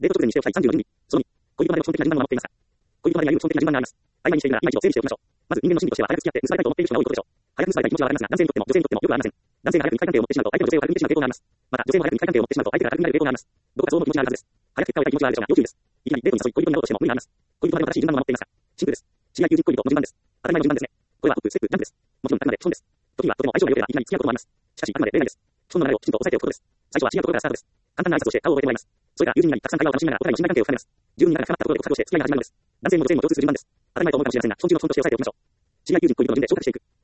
デート直前にしておきたい34人。その2、恋人までの基本的な順番を守っていますか？恋人までに歩む基本的な順番があります。曖昧にしているなら今一度整理しておきましょう。まず人間の心理としては早く付き合って結ばれたいと思っている人が多いことでしょう。早く結ばれたい気持ちはわかりますが、男性にとっても女性にとってもよくありません。男性が早く肉体関係を持ってしまうと相手の女性を軽く見てしまう傾向があります。また女性も早く肉体関係を持ってしまうと相手が軽く見られる傾向があります。どうかそう思う気持ちがあるはずです。早く結果を得たい気持ちがあるでしょうが要注意です。いきなりデートに誘い恋人になろうとしても無理があります。恋人までの正しい順番を守っていますか？シンプルです。知り合い友人恋人の順番です。当たり前の順番ですね。これはフック、ステップ、ジャンプです。もちろんなので基本です。時にはとても相性が良ければいきなり付き合うこともあります。しかしあくまで例外です。基本の流れをきちんと押さえておくことです。最初は知り合うところからスタートです。簡単な挨拶をして顔を覚えてもらいます。それから友人になりたくさん会話を楽しみながらお互いの信頼関係を深めます。10人から深まったところで告白をして付き合いが始まるのです。男性も女性も共通する順番です。当たり前と思うかもしれませんが、基本中の基本として押さえておきましょう。知り合い友人恋人の順で昇格していく。